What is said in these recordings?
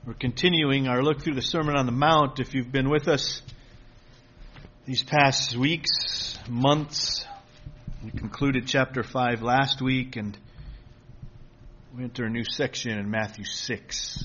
We're continuing our look through the Sermon on the Mount. If you've been with us these past weeks, months, we concluded chapter 5 last week, and we enter a new section in Matthew 6.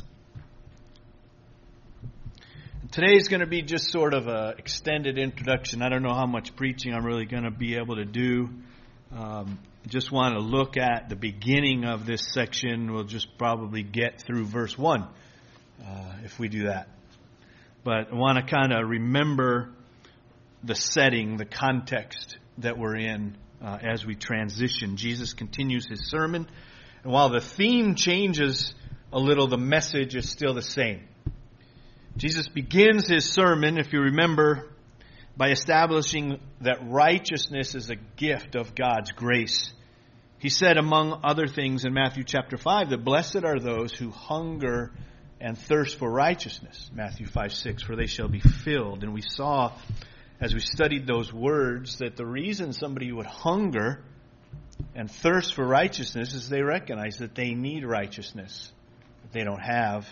Today is going to be just sort of an extended introduction. I don't know how much preaching I'm really going to be able to do. Just want to look at the beginning of this section. We'll just probably get through verse 1 if we do that. But I want to kind of remember the setting, the context that we're in as we transition. Jesus continues his sermon, and while the theme changes a little, the message is still the same. Jesus begins his sermon, if you remember, by establishing that righteousness is a gift of God's grace. He said, among other things, in Matthew chapter 5, that blessed are those who hunger and thirst for righteousness. Matthew 5:6, for they shall be filled. And we saw, as we studied those words, that the reason somebody would hunger and thirst for righteousness is they recognize that they need righteousness that they don't have,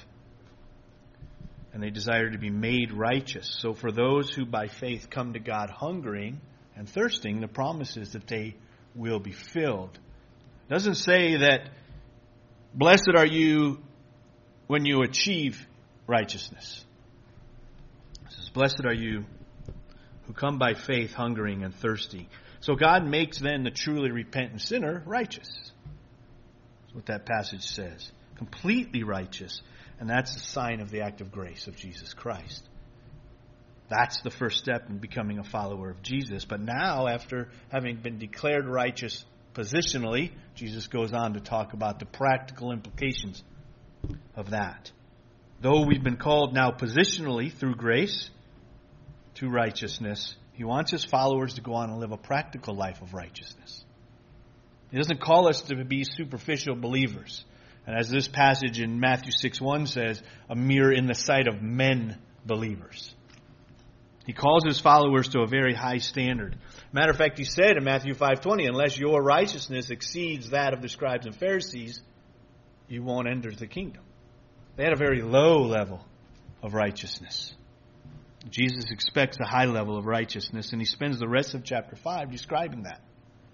and they desire to be made righteous. So for those who by faith come to God hungering and thirsting, the promise is that they will be filled. It doesn't say that blessed are you when you achieve righteousness. It says, blessed are you who come by faith hungering and thirsty. So God makes then the truly repentant sinner righteous. That's what that passage says. Completely righteous. And that's a sign of the act of grace of Jesus Christ. That's the first step in becoming a follower of Jesus. But now, after having been declared righteous positionally, Jesus goes on to talk about the practical implications of that. Though we've been called now positionally through grace to righteousness, he wants his followers to go on and live a practical life of righteousness. He doesn't call us to be superficial believers. And as this passage in Matthew 6:1 says, a mere in the sight of men believers. He calls his followers to a very high standard. Matter of fact, he said in Matthew 5:20, unless your righteousness exceeds that of the scribes and Pharisees, you won't enter the kingdom. They had a very low level of righteousness. Jesus expects a high level of righteousness, and he spends the rest of chapter 5 describing that.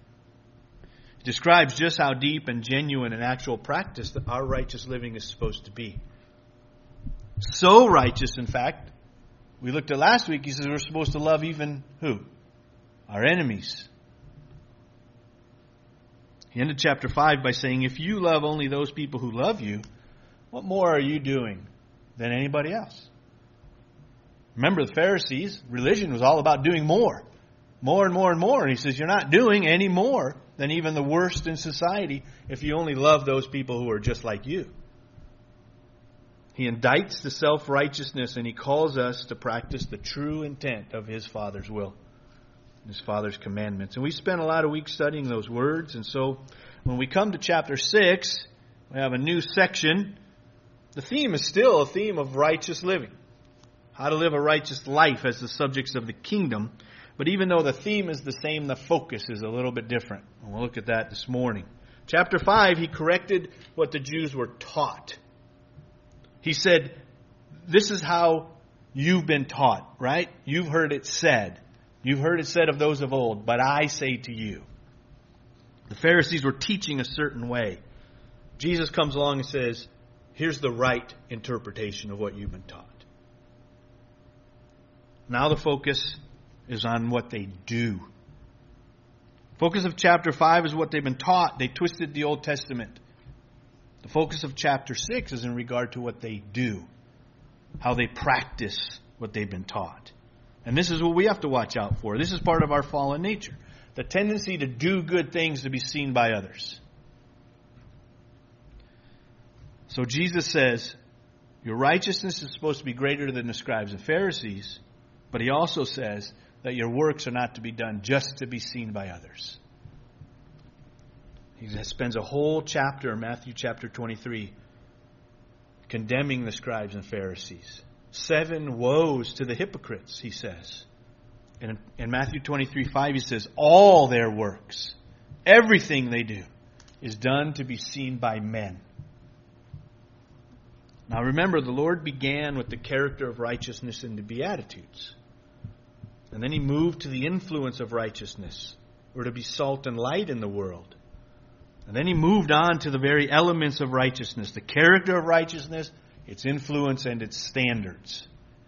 He describes just how deep and genuine and actual practice that our righteous living is supposed to be. So righteous, in fact, we looked at last week, he says we're supposed to love even who? Our enemies. He ended chapter 5 by saying, if you love only those people who love you, what more are you doing than anybody else? Remember, the Pharisees, religion was all about doing more. More and more and more. And he says, you're not doing any more than even the worst in society if you only love those people who are just like you. He indicts the self-righteousness, and he calls us to practice the true intent of his Father's will, his Father's commandments. And we spent a lot of weeks studying those words. And so when we come to chapter 6, we have a new section. The theme is still a theme of righteous living. How to live a righteous life as the subjects of the kingdom. But even though the theme is the same, the focus is a little bit different. And we'll look at that this morning. Chapter 5, he corrected what the Jews were taught. He said, this is how you've been taught, right? You've heard it said. You've heard it said of those of old, but I say to you. The Pharisees were teaching a certain way. Jesus comes along and says, here's the right interpretation of what you've been taught. Now the focus is on what they do. Focus of chapter 5 is what they've been taught. They twisted the Old Testament. The focus of chapter 6 is in regard to what they do, how they practice what they've been taught. And this is what we have to watch out for. This is part of our fallen nature. The tendency to do good things to be seen by others. So Jesus says, your righteousness is supposed to be greater than the scribes and Pharisees, but he also says that your works are not to be done just to be seen by others. He spends a whole chapter, Matthew chapter 23, condemning the scribes and Pharisees. 7 woes to the hypocrites, he says. And in Matthew 23:5, he says, all their works, everything they do, is done to be seen by men. Now remember, the Lord began with the character of righteousness in the Beatitudes. And then He moved to the influence of righteousness. We're to be salt and light in the world. And then He moved on to the very elements of righteousness. The character of righteousness, its influence, and its standards.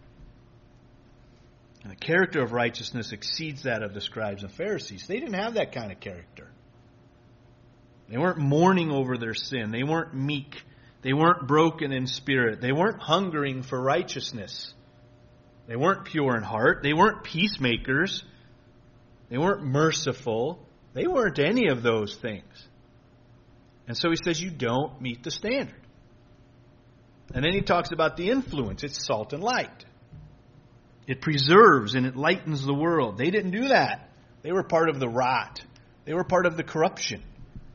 And the character of righteousness exceeds that of the scribes and Pharisees. They didn't have that kind of character. They weren't mourning over their sin. They weren't meek. They weren't broken in spirit. They weren't hungering for righteousness. They weren't pure in heart. They weren't peacemakers. They weren't merciful. They weren't any of those things. And so He says you don't meet the standard. And then He talks about the influence. It's salt and light. It preserves and it lightens the world. They didn't do that. They were part of the rot. They were part of the corruption.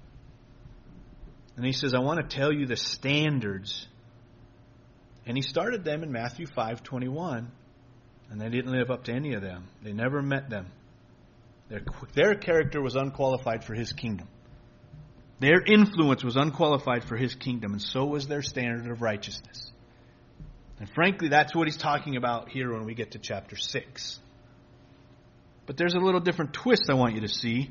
And He says, I want to tell you the standards. And He started them in Matthew 5:21. And they didn't live up to any of them. They never met them. Their character was unqualified for His kingdom. Their influence was unqualified for His kingdom. And so was their standard of righteousness. And frankly, that's what He's talking about here when we get to chapter 6. But there's a little different twist I want you to see.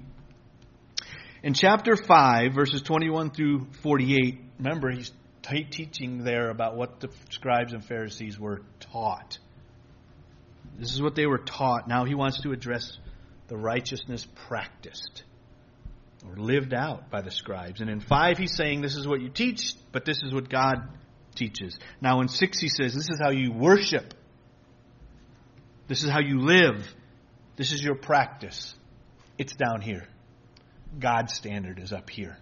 In chapter 5, verses 21 through 48, remember, He's teaching there about what the scribes and Pharisees were taught. This is what they were taught. Now He wants to address the righteousness practiced or lived out by the scribes. And in 5, He's saying this is what you teach, but this is what God teaches. Now in 6, He says this is how you worship. This is how you live. This is your practice. It's down here. God's standard is up here.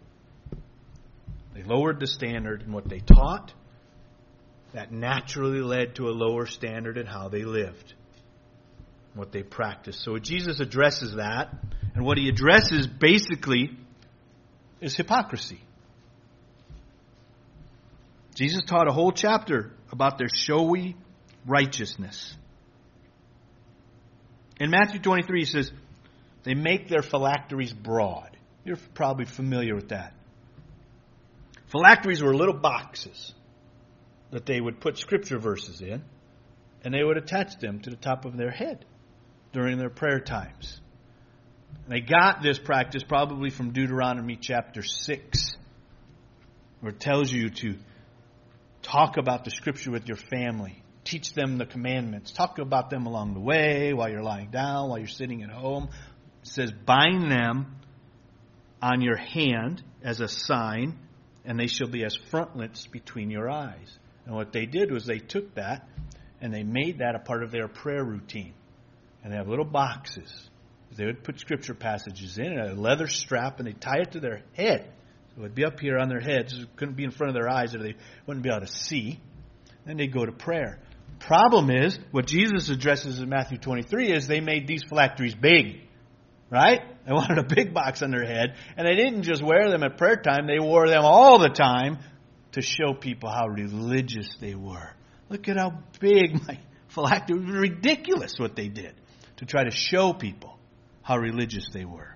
They lowered the standard in what they taught. That naturally led to a lower standard in how they lived, what they practiced. So Jesus addresses that, and what He addresses basically is hypocrisy. Jesus taught a whole chapter about their showy righteousness. In Matthew 23, He says, they make their phylacteries broad. You're probably familiar with that. Phylacteries were little boxes that they would put scripture verses in, and they would attach them to the top of their head during their prayer times. And they got this practice probably from Deuteronomy chapter 6, where it tells you to talk about the scripture with your family. Teach them the commandments. Talk about them along the way, while you're lying down, while you're sitting at home. It says, bind them on your hand as a sign, and they shall be as frontlets between your eyes. And what they did was they took that and they made that a part of their prayer routine. And they have little boxes. They would put scripture passages in a leather strap, and they tie it to their head. So it would be up here on their heads. It couldn't be in front of their eyes, or they wouldn't be able to see. Then they'd go to prayer. Problem is, what Jesus addresses in Matthew 23 is they made these phylacteries big. Right? They wanted a big box on their head. And they didn't just wear them at prayer time. They wore them all the time to show people how religious they were. Look at how big my phylactery was. Ridiculous what they did to try to show people how religious they were.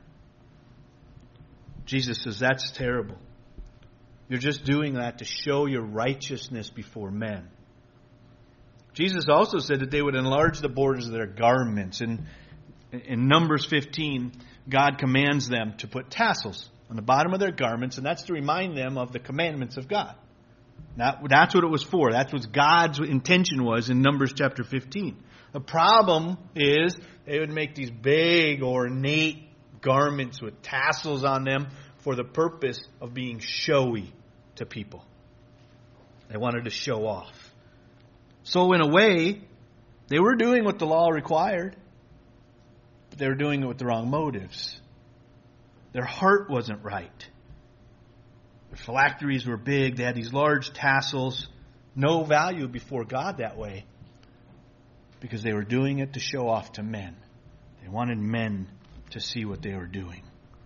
Jesus says that's terrible. You're just doing that to show your righteousness before men. Jesus also said that they would enlarge the borders of their garments. In Numbers 15, God commands them to put tassels on the bottom of their garments, and that's to remind them of the commandments of God. That's what it was for. That's what God's intention was in Numbers chapter 15. The problem is they would make these big, ornate garments with tassels on them for the purpose of being showy to people. They wanted to show off. So in a way, they were doing what the law required. They were doing it with the wrong motives. Their heart wasn't right. Their phylacteries were big. They had these large tassels. No value before God that way. Because they were doing it to show off to men. They wanted men to see what they were doing.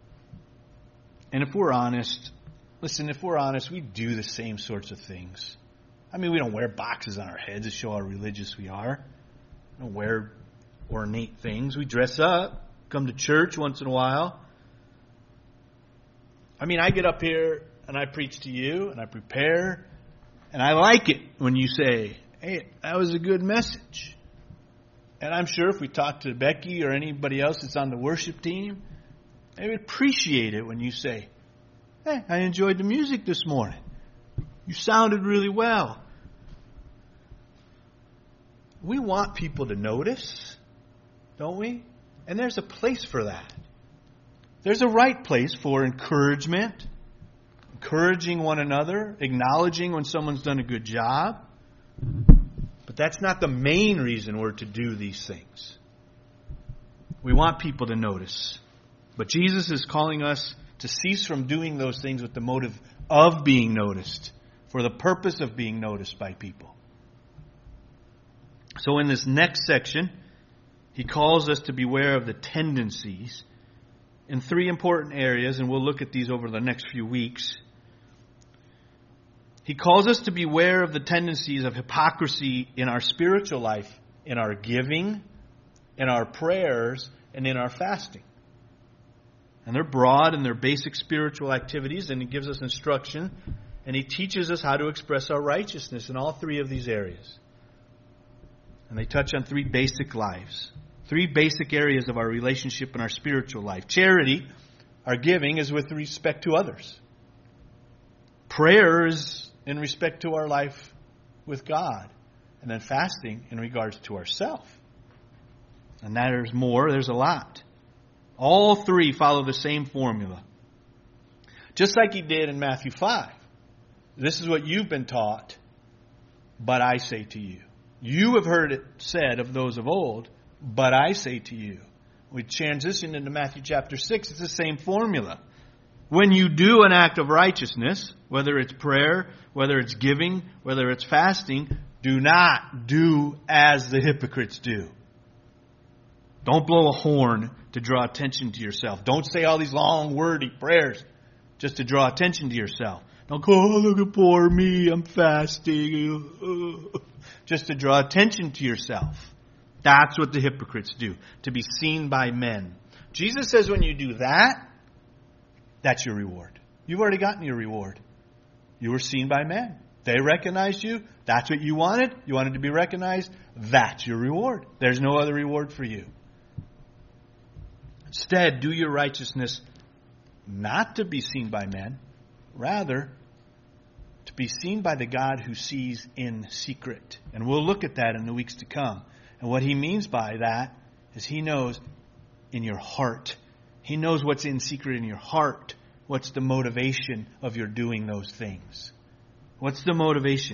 And if we're honest, we do the same sorts of things. I mean, we don't wear boxes on our heads to show how religious we are. We don't wear ornate things. We dress up, come to church once in a while. I mean, I get up here and I preach to you and I prepare And I like it when you say, hey, that was a good message. And I'm sure if we talk to Becky or anybody else that's on the worship team, they would appreciate it when you say, hey, I enjoyed the music this morning. You sounded really well. We want people to notice, don't we? And there's a place for that. There's a right place for encouragement, encouraging one another, acknowledging when someone's done a good job. But that's not the main reason we're to do these things. We want people to notice. But Jesus is calling us to cease from doing those things with the motive of being noticed, for the purpose of being noticed by people. So in this next section, he calls us to beware of the tendencies in three important areas, and we'll look at these over the next few weeks. He calls us to beware of the tendencies of hypocrisy in our spiritual life, in our giving, in our prayers, and in our fasting. And they're broad and they're basic spiritual activities, and he gives us instruction, and he teaches us how to express our righteousness in all three of these areas. And they touch on three basic lives, three basic areas of our relationship and our spiritual life. Charity, our giving, is with respect to others. Prayer is in respect to our life with God. And then fasting in regards to ourselves. And there's more, there's a lot. All three follow the same formula. Just like he did in Matthew 5. This is what you've been taught, but I say to you. You have heard it said of those of old, but I say to you. We transition into Matthew chapter 6. It's the same formula. When you do an act of righteousness, whether it's prayer, whether it's giving, whether it's fasting, do not do as the hypocrites do. Don't blow a horn to draw attention to yourself. Don't say all these long, wordy prayers just to draw attention to yourself. Don't go, oh, look at poor me, I'm fasting. Just to draw attention to yourself. That's what the hypocrites do, to be seen by men. Jesus says when you do that, that's your reward. You've already gotten your reward. You were seen by men. They recognized you. That's what you wanted. You wanted to be recognized. That's your reward. There's no other reward for you. Instead, do your righteousness not to be seen by men, rather to be seen by the God who sees in secret. And we'll look at that in the weeks to come. And what he means by that is he knows in your heart. He knows what's in secret in your heart. What's the motivation of your doing those things? What's the motivation?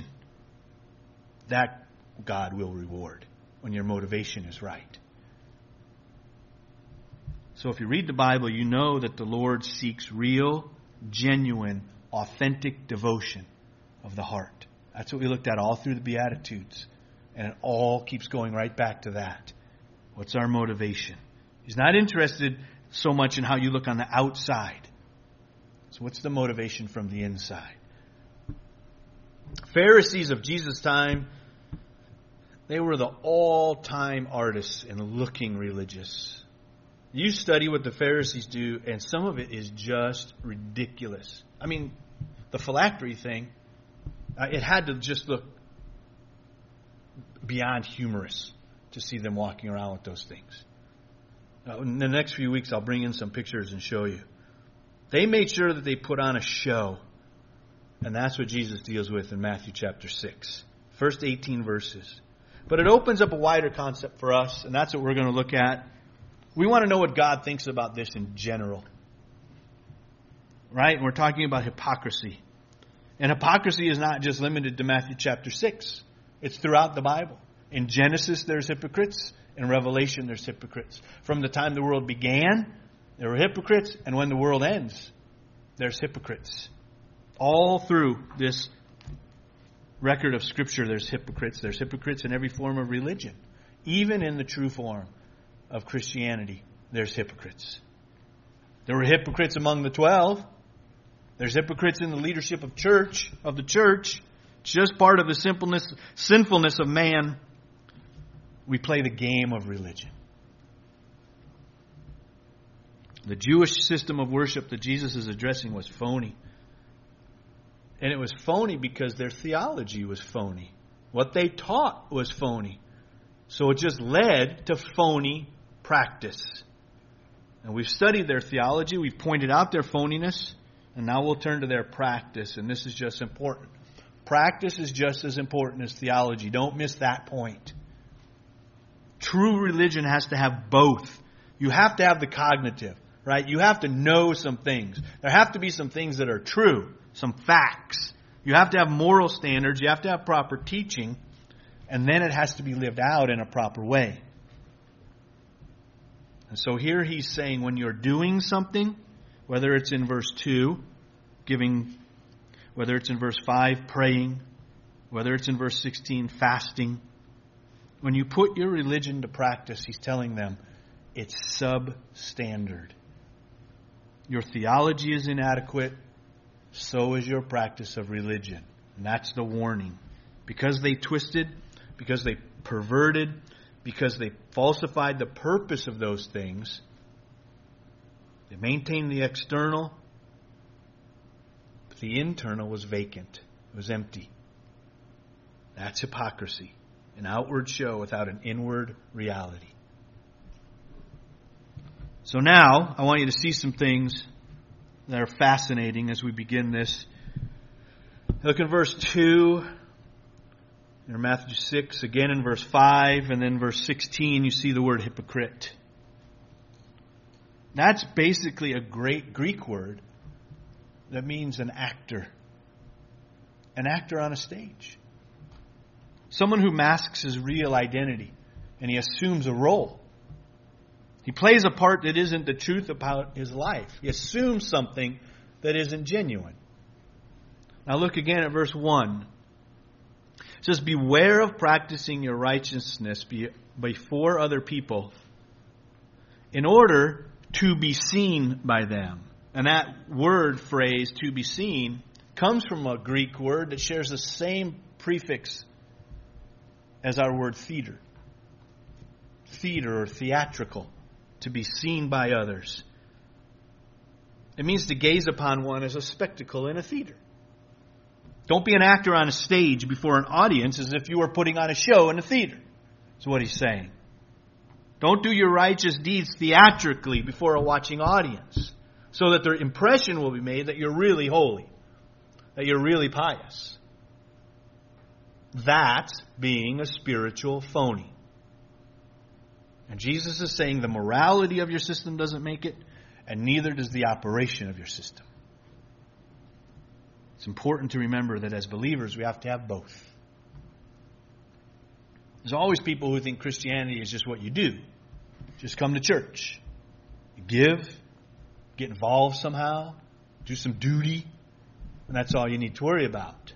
That God will reward when your motivation is right. So if you read the Bible, you know that the Lord seeks real, genuine, authentic devotion of the heart. That's what we looked at all through the Beatitudes. And it all keeps going right back to that. What's our motivation? He's not interested so much in how you look on the outside. So what's the motivation from the inside? Pharisees of Jesus' time, they were the all-time artists in looking religious. You study what the Pharisees do, and some of it is just ridiculous. I mean, the phylactery thing, it had to just look beyond humorous to see them walking around with those things. In the next few weeks, I'll bring in some pictures and show you. They made sure that they put on a show. And that's what Jesus deals with in Matthew chapter 6. First 18 verses. But it opens up a wider concept for us, and that's what we're going to look at. We want to know what God thinks about this in general. Right? And we're talking about hypocrisy. And hypocrisy is not just limited to Matthew chapter 6. It's throughout the Bible. In Genesis, there's hypocrites. In Revelation, there's hypocrites. From the time the world began, there were hypocrites. And when the world ends, there's hypocrites. All through this record of Scripture, there's hypocrites. There's hypocrites in every form of religion. Even in the true form of Christianity, there's hypocrites. There were hypocrites among the 12. There's hypocrites in the leadership of the church. It's just part of the sinfulness of man. We play the game of religion. The Jewish system of worship that Jesus is addressing was phony. And it was phony because their theology was phony. What they taught was phony. So it just led to phony practice. And we've studied their theology. We've pointed out their phoniness. And now we'll turn to their practice. And this is just important. Practice is just as important as theology. Don't miss that point. True religion has to have both. You have to have the cognitive, right? You have to know some things. There have to be some things that are true, some facts. You have to have moral standards. You have to have proper teaching. And then it has to be lived out in a proper way. And so here he's saying when you're doing something, whether it's in verse 2, giving, whether it's in verse 5, praying, whether it's in verse 16, fasting, when you put your religion to practice, he's telling them it's substandard. Your theology is inadequate, so is your practice of religion. And that's the warning. Because they twisted, because they perverted, because they falsified the purpose of those things, they maintained the external, but the internal was vacant. It was empty. That's hypocrisy. An outward show without an inward reality. So now, I want you to see some things that are fascinating as we begin this. Look in verse 2, in Matthew 6, again in verse 5, and then verse 16, you see the word hypocrite. That's basically a great Greek word that means an actor. An actor on a stage. Someone who masks his real identity and he assumes a role. He plays a part that isn't the truth about his life. He assumes something that isn't genuine. Now look again at verse 1. It says, beware of practicing your righteousness before other people in order to be seen by them. And that word phrase, to be seen, comes from a Greek word that shares the same prefix as our word theater. Theater or theatrical. To be seen by others. It means to gaze upon one as a spectacle in a theater. Don't be an actor on a stage before an audience as if you were putting on a show in a theater. That's what he's saying. Don't do your righteous deeds theatrically before a watching audience, so that their impression will be made that you're really holy, that you're really pious. That's being a spiritual phony. And Jesus is saying the morality of your system doesn't make it, and neither does the operation of your system. It's important to remember that as believers, we have to have both. There's always people who think Christianity is just what you do. Just come to church. You give, get involved somehow, do some duty, and that's all you need to worry about.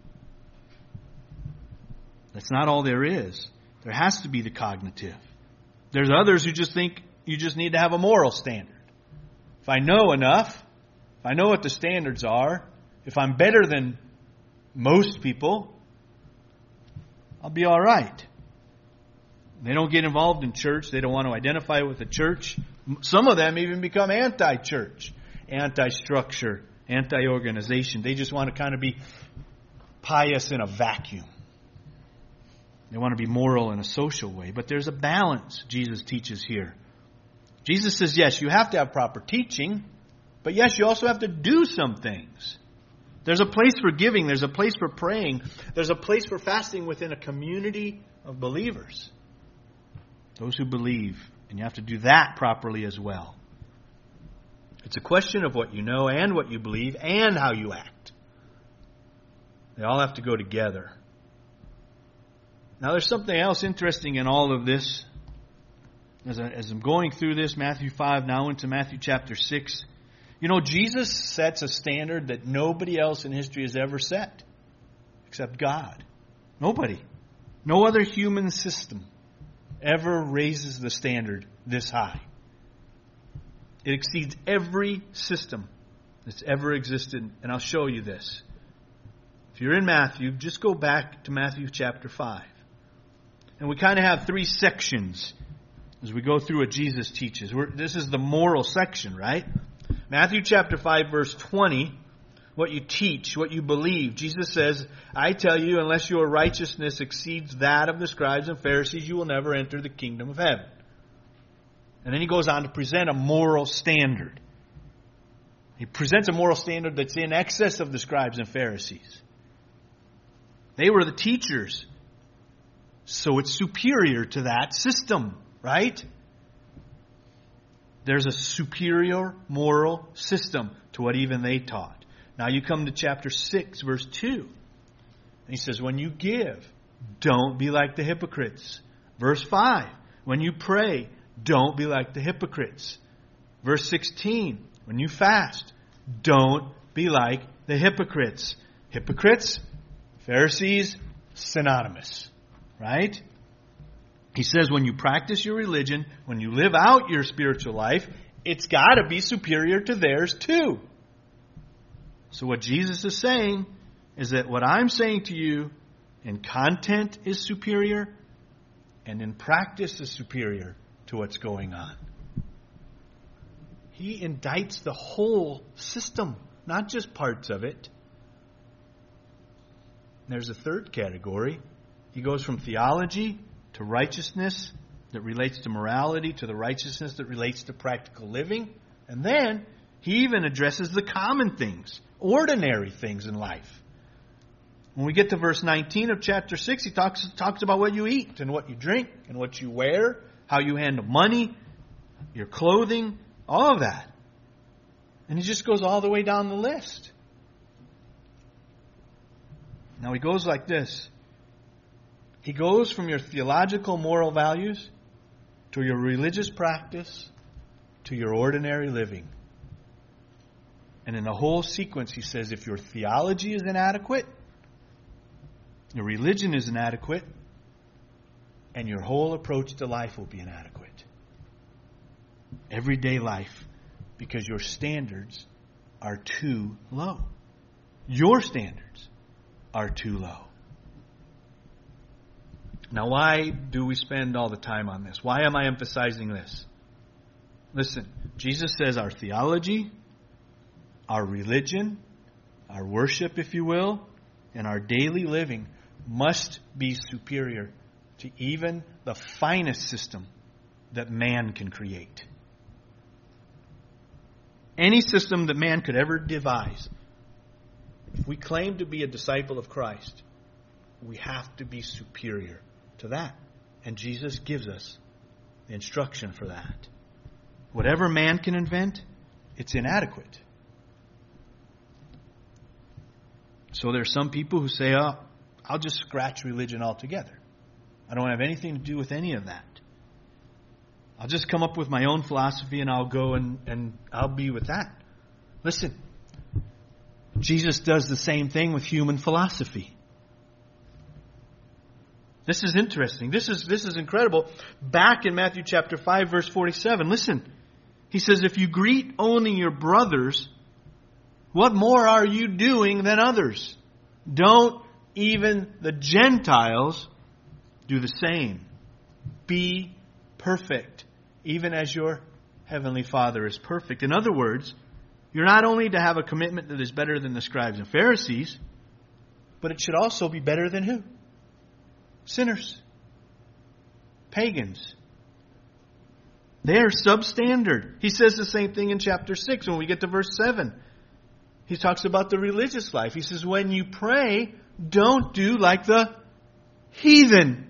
That's not all there is. There has to be the cognitive. There's others who just think you just need to have a moral standard. If I know enough, if I know what the standards are, if I'm better than most people, I'll be all right. They don't get involved in church. They don't want to identify with the church. Some of them even become anti-church, anti-structure, anti-organization. They just want to kind of be pious in a vacuum. They want to be moral in a social way. But there's a balance Jesus teaches here. Jesus says, yes, you have to have proper teaching. But yes, you also have to do some things. There's a place for giving. There's a place for praying. There's a place for fasting within a community of believers. Those who believe. And you have to do that properly as well. It's a question of what you know and what you believe and how you act. They all have to go together. Now there's something else interesting in all of this. As I'm going through this, Matthew 5, now into Matthew chapter 6. You know, Jesus sets a standard that nobody else in history has ever set. Except God. Nobody. No other human system ever raises the standard this high. It exceeds every system that's ever existed. And I'll show you this. If you're in Matthew, just go back to Matthew chapter 5. And we kind of have three sections as we go through what Jesus teaches. This is the moral section, right? Matthew chapter 5, verse 20, what you teach, what you believe. Jesus says, I tell you, unless your righteousness exceeds that of the scribes and Pharisees, you will never enter the kingdom of heaven. And then he goes on to present a moral standard. He presents a moral standard that's in excess of the scribes and Pharisees. They were the teachers. So it's superior to that system, right? There's a superior moral system to what even they taught. Now you come to chapter 6, verse 2. And he says, when you give, don't be like the hypocrites. Verse 5, when you pray, don't be like the hypocrites. Verse 16, when you fast, don't be like the hypocrites. Hypocrites, Pharisees, synonymous, right? He says when you practice your religion, when you live out your spiritual life, it's got to be superior to theirs too. So what Jesus is saying is that what I'm saying to you in content is superior and in practice is superior to what's going on. He indicts the whole system, not just parts of it. There's a third category. He goes from theology to righteousness that relates to morality, to the righteousness that relates to practical living. And then he even addresses the common things, ordinary things in life. When we get to verse 19 of chapter 6, he talks about what you eat and what you drink and what you wear, how you handle money, your clothing, all of that. And he just goes all the way down the list. Now he goes like this. He goes from your theological moral values to your religious practice to your ordinary living. And in the whole sequence, he says, if your theology is inadequate, your religion is inadequate, and your whole approach to life will be inadequate. Everyday life, because your standards are too low. Your standards are too low. Now, why do we spend all the time on this? Why am I emphasizing this? Listen, Jesus says our theology, our religion, our worship, if you will, and our daily living must be superior to even the finest system that man can create. Any system that man could ever devise. If we claim to be a disciple of Christ, we have to be superior to that. And Jesus gives us the instruction for that. Whatever man can invent, it's inadequate. So there's some people who say, oh, I'll just scratch religion altogether. I don't have anything to do with any of that. I'll just come up with my own philosophy and I'll go and I'll be with that. Listen, Jesus does the same thing with human philosophy. This is interesting. This is incredible. Back in Matthew chapter 5, verse 47, listen. He says, if you greet only your brothers, what more are you doing than others? Don't even the Gentiles do the same. Be perfect, even as your heavenly Father is perfect. In other words, you're not only to have a commitment that is better than the scribes and Pharisees, but it should also be better than who? Sinners. Pagans. They're substandard. He says the same thing in chapter 6 when we get to verse 7. He talks about the religious life. He says, when you pray, don't do like the heathen.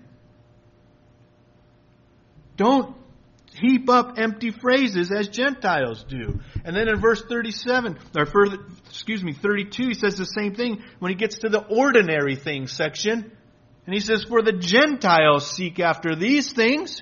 Don't heap up empty phrases as Gentiles do. And then in verse 32, he says the same thing when he gets to the ordinary things section. And he says, for the Gentiles seek after these things.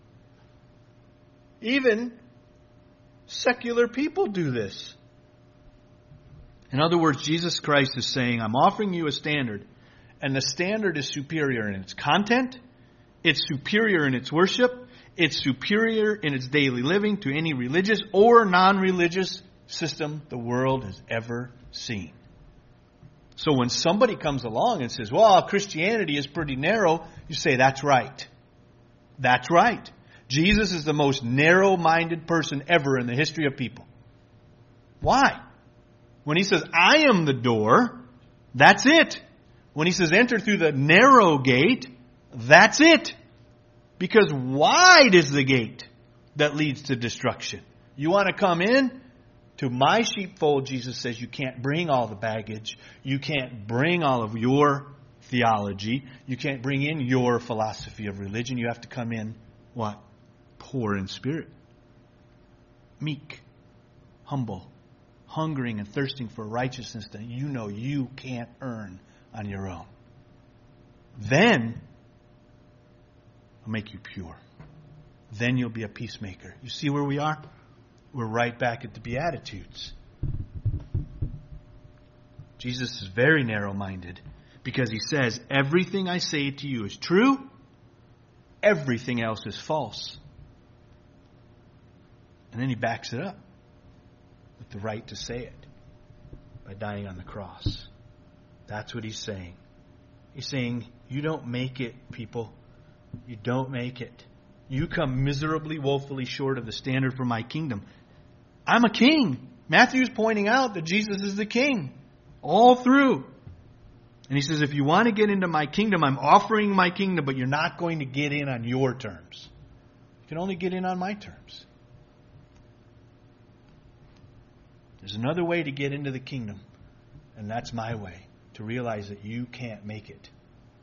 Even secular people do this. In other words, Jesus Christ is saying, I'm offering you a standard, and the standard is superior in its content, it's superior in its worship, it's superior in its daily living to any religious or non-religious system the world has ever seen. So when somebody comes along and says, well, Christianity is pretty narrow, you say, that's right. That's right. Jesus is the most narrow-minded person ever in the history of people. Why? When he says, I am the door, that's it. When he says, enter through the narrow gate, that's it. Because wide is the gate that leads to destruction. You want to come in to my sheepfold, Jesus says, you can't bring all the baggage. You can't bring all of your theology. You can't bring in your philosophy of religion. You have to come in, what? Poor in spirit. Meek. Humble. Hungering and thirsting for righteousness that you know you can't earn on your own. Then I'll make you pure. Then you'll be a peacemaker. You see where we are? We're right back at the Beatitudes. Jesus is very narrow-minded because he says, everything I say to you is true. Everything else is false. And then he backs it up with the right to say it by dying on the cross. That's what he's saying. He's saying, you don't make it, people. You don't make it. You come miserably, woefully short of the standard for my kingdom. I'm a king. Matthew's pointing out that Jesus is the king all through. And he says, if you want to get into my kingdom, I'm offering my kingdom, but you're not going to get in on your terms. You can only get in on my terms. There's another way to get into the kingdom, and that's my way, to realize that you can't make it.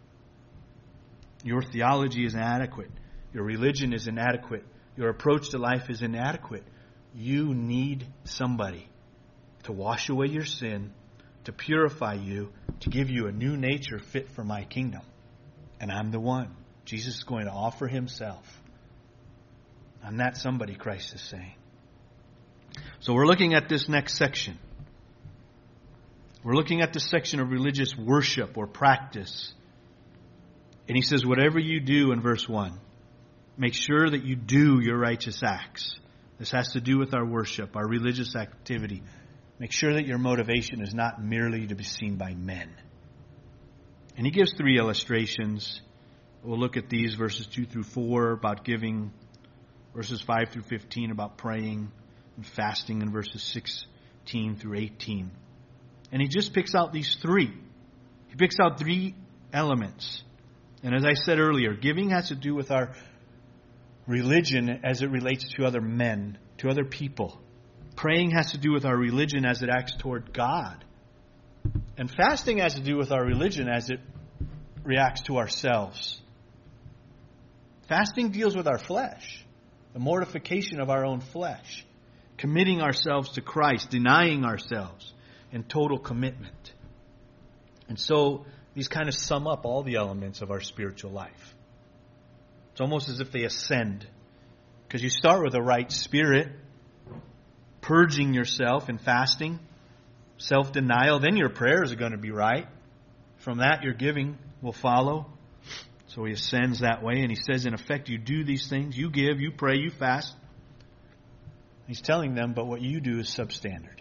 Your theology is inadequate. Your religion is inadequate. Your approach to life is inadequate. You need somebody to wash away your sin, to purify you, to give you a new nature fit for my kingdom. And I'm the one. Jesus is going to offer himself. I'm that somebody, Christ is saying. So we're looking at this next section. We're looking at this section of religious worship or practice. And he says, whatever you do in verse 1, make sure that you do your righteous acts. This has to do with our worship, our religious activity. Make sure that your motivation is not merely to be seen by men. And he gives 3 illustrations. We'll look at these, verses 2 through 4 about giving, verses 5 through 15 about praying and fasting, and verses 16 through 18. And he just picks out these 3. He picks out 3 elements. And as I said earlier, giving has to do with our religion as it relates to other men, to other people. Praying has to do with our religion as it acts toward God. And fasting has to do with our religion as it reacts to ourselves. Fasting deals with our flesh, the mortification of our own flesh, committing ourselves to Christ, denying ourselves in total commitment. And so these kind of sum up all the elements of our spiritual life. It's almost as if they ascend. Because you start with a right spirit, purging yourself in fasting, self-denial, then your prayers are going to be right. From that, your giving will follow. So he ascends that way, and he says, in effect, you do these things, you give, you pray, you fast. He's telling them, but what you do is substandard.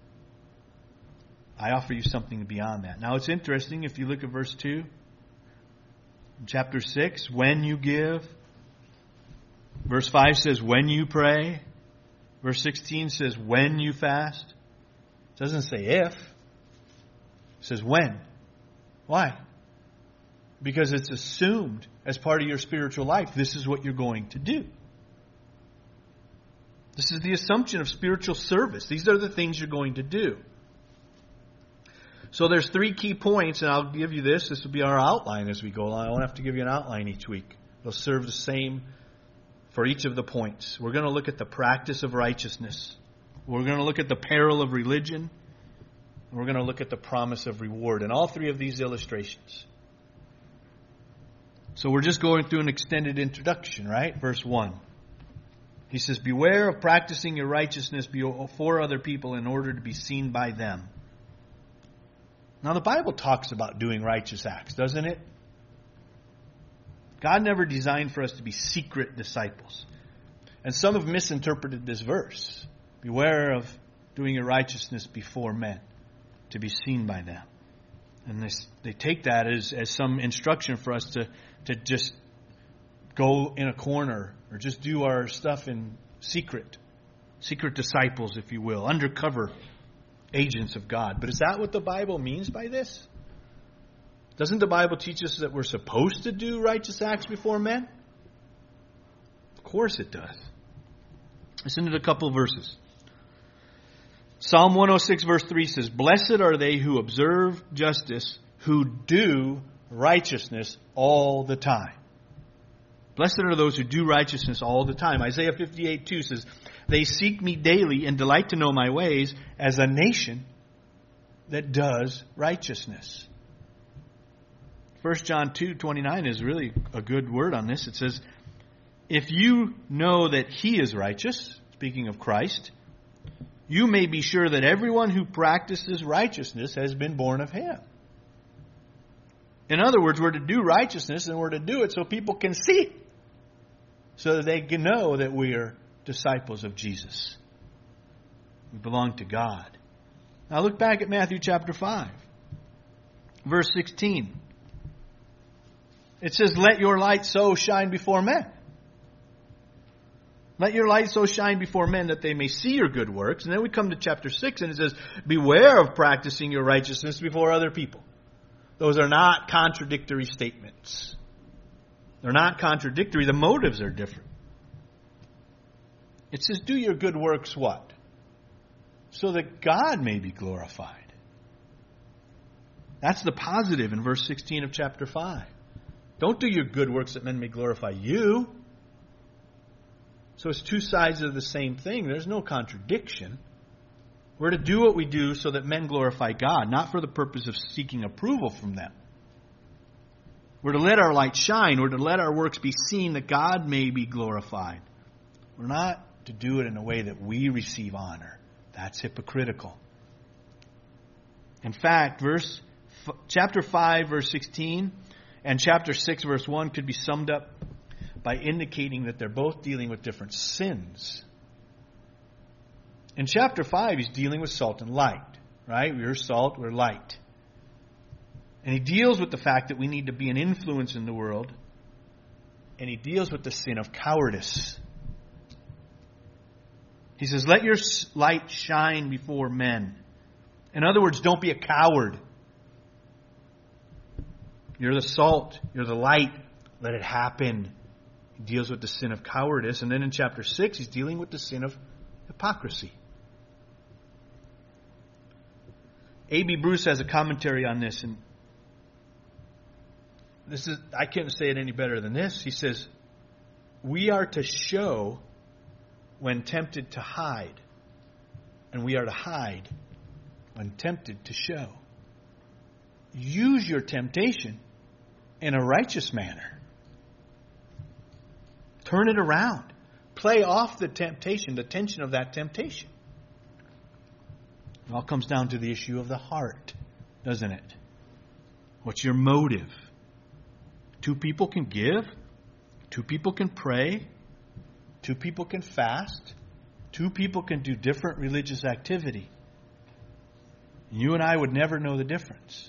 I offer you something beyond that. Now it's interesting, if you look at verse 2, chapter 6, when you give. Verse 5 says, when you pray. Verse 16 says, when you fast. It doesn't say if. It says when. Why? Because it's assumed as part of your spiritual life, this is what you're going to do. This is the assumption of spiritual service. These are the things you're going to do. So there's 3 key points, and I'll give you this. This will be our outline as we go along. I won't have to give you an outline each week. It'll serve the same for each of the points. We're going to look at the practice of righteousness. We're going to look at the peril of religion. And we're going to look at the promise of reward. And all 3 of these illustrations. So we're just going through an extended introduction, right? Verse 1. He says, beware of practicing your righteousness before other people in order to be seen by them. Now the Bible talks about doing righteous acts, doesn't it? God never designed for us to be secret disciples. And some have misinterpreted this verse. Beware of doing your righteousness before men, to be seen by them. And they take that as some instruction for us to just go in a corner or just do our stuff in secret. Secret disciples, if you will, undercover agents of God. But is that what the Bible means by this? Doesn't the Bible teach us that we're supposed to do righteous acts before men? Of course it does. Listen to a couple of verses. Psalm 106 verse 3 says, "Blessed are they who observe justice, who do righteousness all the time." Blessed are those who do righteousness all the time. Isaiah 58:2 says, "They seek me daily and delight to know my ways, as a nation that does righteousness." 1 John 2:29 is really a good word on this. It says, "If you know that He is righteous," speaking of Christ, "you may be sure that everyone who practices righteousness has been born of Him." In other words, we're to do righteousness, and we're to do it so people can see, so that they can know that we are disciples of Jesus. We belong to God. Now look back at Matthew chapter 5, verse 16. It says, "Let your light so shine before men." Let your light so shine before men that they may see your good works. And then we come to chapter 6 and it says, "Beware of practicing your righteousness before other people." Those are not contradictory statements. They're not contradictory. The motives are different. It says, "Do your good works" what? So that God may be glorified. That's the positive in verse 16 of chapter 5. Don't do your good works that men may glorify you. So it's two sides of the same thing. There's no contradiction. We're to do what we do so that men glorify God, not for the purpose of seeking approval from them. We're to let our light shine. We're to let our works be seen that God may be glorified. We're not to do it in a way that we receive honor. That's hypocritical. In fact, chapter 5, verse 16, and chapter 6, verse 1 could be summed up by indicating that they're both dealing with different sins. In chapter 5, he's dealing with salt and light, right? We're salt, we're light. And he deals with the fact that we need to be an influence in the world. And he deals with the sin of cowardice. He says, "Let your light shine before men." In other words, don't be a coward. You're the salt, you're the light. Let it happen. He deals with the sin of cowardice. And then in chapter 6, he's dealing with the sin of hypocrisy. A.B. Bruce has a commentary on this, and I can't say it any better than this. He says, "We are to show when tempted to hide, and we are to hide when tempted to show." Use your temptation in a righteous manner. Turn it around. Play off the temptation, the tension of that temptation. It all comes down to the issue of the heart, doesn't it? What's your motive? Two people can give. Two people can pray. Two people can fast. Two people can do different religious activity. You and I would never know the difference.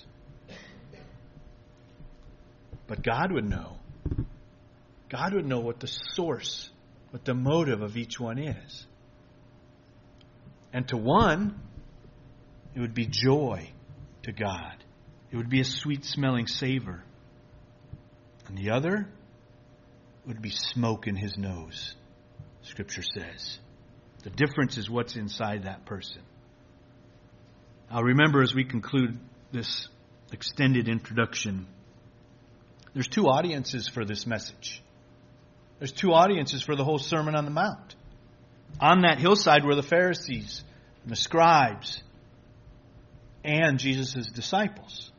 But God would know. God would know what the source, what the motive of each one is. And to one, it would be joy to God. It would be a sweet-smelling savor. And the other would be smoke in his nose, Scripture says. The difference is what's inside that person. I'll remember as we conclude this extended introduction, there's two audiences for this message. There's two audiences for the whole Sermon on the Mount. On that hillside were the Pharisees and the scribes and Jesus' disciples.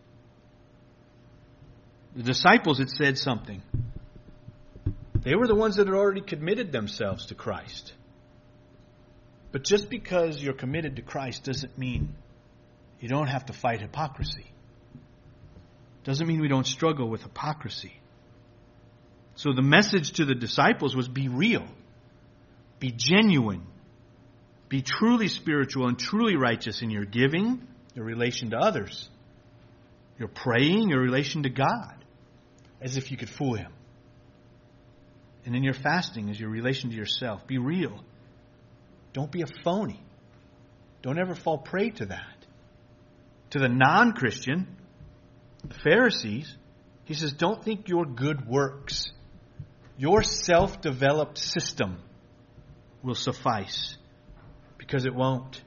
The disciples had said something. They were the ones that had already committed themselves to Christ. But just because you're committed to Christ doesn't mean you don't have to fight hypocrisy. Doesn't mean we don't struggle with hypocrisy. So the message to the disciples was be real. Be genuine. Be truly spiritual and truly righteous in your giving, your relation to others, your praying, your relation to God, as if you could fool Him. And in your fasting, as your relation to yourself. Be real. Don't be a phony. Don't ever fall prey to that. To the non-Christian, the Pharisees, he says, don't think your good works, your self-developed system will suffice. Because it won't.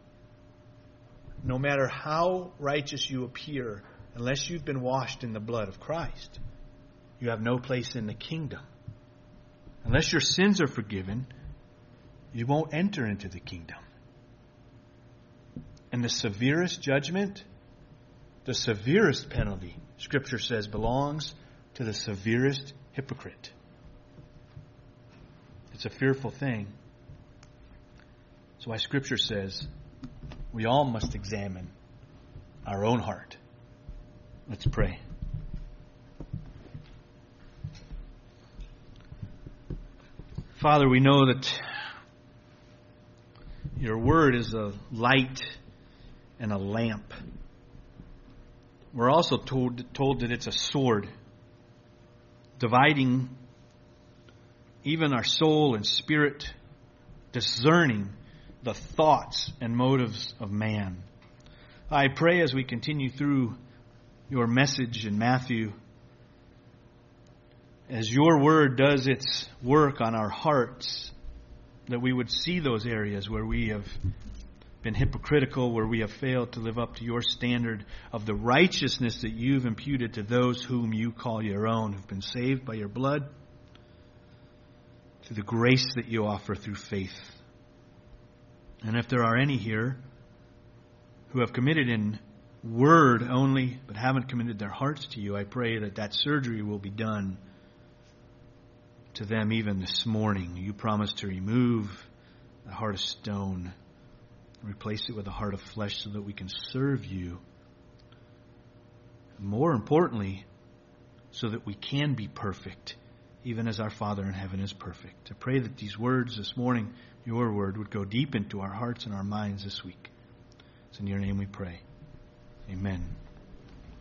No matter how righteous you appear, unless you've been washed in the blood of Christ, you have no place in the kingdom. Unless your sins are forgiven, you won't enter into the kingdom. And the severest judgment, the severest penalty, Scripture says, belongs to the severest hypocrite. It's a fearful thing. That's why Scripture says we all must examine our own heart. Let's pray. Father, we know that your word is a light and a lamp. We're also told that it's a sword, dividing even our soul and spirit, discerning the thoughts and motives of man. I pray as we continue through your message in Matthew, as your word does its work on our hearts, that we would see those areas where we have been hypocritical, where we have failed to live up to your standard of the righteousness that you've imputed to those whom you call your own, who've been saved by your blood, through the grace that you offer through faith. And if there are any here who have committed in word only, but haven't committed their hearts to you, I pray that that surgery will be done to them even this morning. You promised to remove the heart of stone, replace it with a heart of flesh so that we can serve you. More importantly, so that we can be perfect, even as our Father in heaven is perfect. I pray that these words this morning, your word, would go deep into our hearts and our minds this week. It's in your name we pray. Amen.